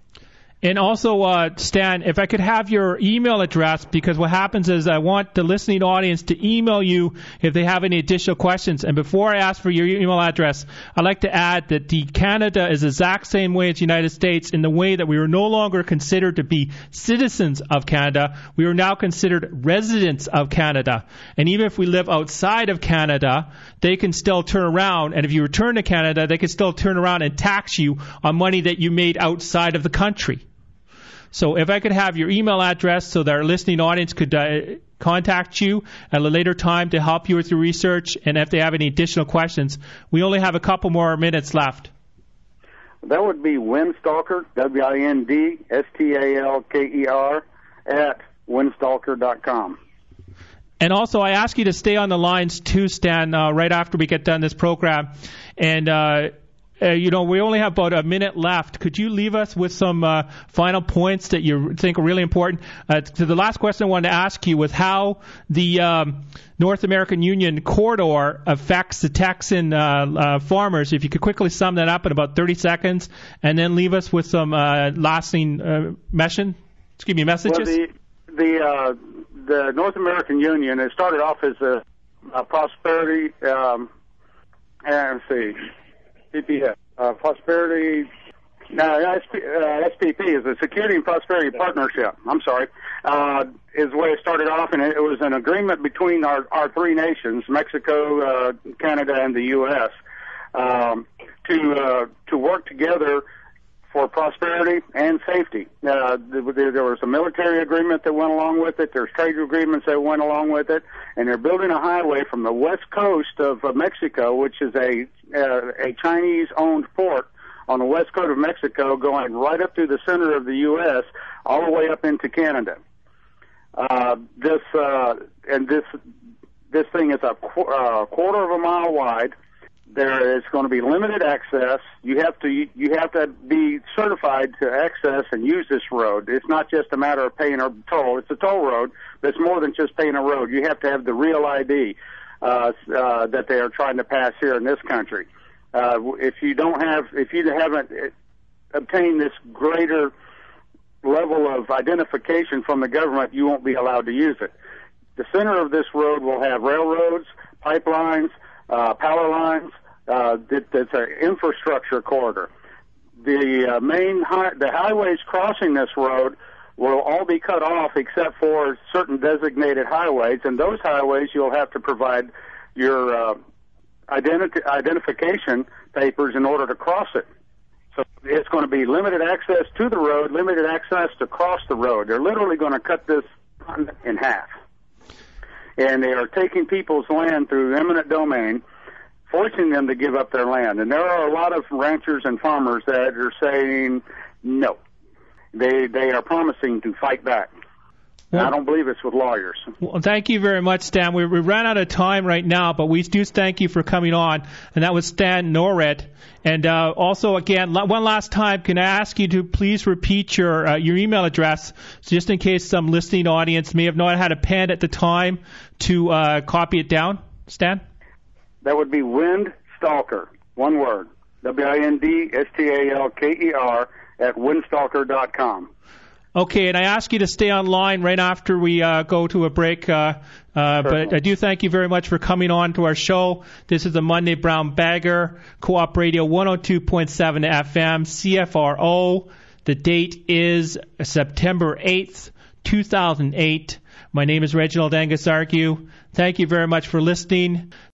And also, uh, Stan, if I could have your email address, because what happens is I want the listening audience to email you if they have any additional questions. And before I ask for your email address, I'd like to add that the Canada is the exact same way as the United States in the way that we are no longer considered to be citizens of Canada. We are now considered residents of Canada. And even if we live outside of Canada, they can still turn around. And if you return to Canada, they can still turn around and tax you on money that you made outside of the country. So if I could have your email address so that our listening audience could uh, contact you at a later time to help you with your research, and if they have any additional questions. We only have a couple more minutes left. That would be Windstalker, W I N D S T A L K E R, at windstalker dot com. And also, I ask you to stay on the lines too, Stan, uh, right after we get done this program. And uh Uh, you know, we only have about a minute left. Could you leave us with some uh, final points that you think are really important? Uh, to the last question I wanted to ask you was how the um, North American Union corridor affects the Texan uh, uh, farmers. If you could quickly sum that up in about thirty seconds, and then leave us with some uh, lasting uh, mission, excuse me, messages. Well, the the, uh, the North American Union, it started off as a, a prosperity. Um, and let's see. P P F, uh, Prosperity, no, S P, uh, S P P is the Security and Prosperity Partnership. I'm sorry, uh, is the way it started off, and it was an agreement between our, our three nations, Mexico, uh, Canada, and the U S, um, to uh, to work together for prosperity and safety. Uh, there, there was a military agreement that went along with it. There's trade agreements that went along with it, and they're building a highway from the west coast of uh, Mexico, which is a uh, a Chinese-owned port on the west coast of Mexico, going right up through the center of the U S, all the way up into Canada. Uh, this uh, and this this thing is a qu- uh, quarter of a mile wide. There is going to be limited access. You have to you have to be certified to access and use this road. It's not just a matter of paying a toll. It's a toll road, but it's more than just paying a road. You have to have the real I D uh, uh, that they are trying to pass here in this country. Uh, if you don't have, if you haven't obtained this greater level of identification from the government, you won't be allowed to use it. The center of this road will have railroads, pipelines, uh, power lines. Uh, that, that's an infrastructure corridor. The uh, main hi- the highways crossing this road will all be cut off except for certain designated highways, and those highways you'll have to provide your uh, identi- identification papers in order to cross it. So it's going to be limited access to the road, limited access to cross the road. They're literally going to cut this in half, and they are taking people's land through eminent domain, forcing them to give up their land. And there are a lot of ranchers and farmers that are saying no. They they are promising to fight back. Well, I don't believe it's with lawyers. Well, thank you very much, Stan. We, we ran out of time right now, but we do thank you for coming on. And that was Stan Norred. And uh, also, again, one last time, can I ask you to please repeat your uh, your email address, just in case some listening audience may have not had a pen at the time to uh, copy it down, Stan? That would be Windstalker, one word, W I N D S T A L K E R, at windstalker dot com. Okay, and I ask you to stay online right after we uh, go to a break. Uh, uh, but I do thank you very much for coming on to our show. This is the Monday Brown Bagger, Co-op Radio one oh two point seven F M, C F R O. The date is September eighth, two thousand eight. My name is Reginald Angus Argue. Thank you very much for listening.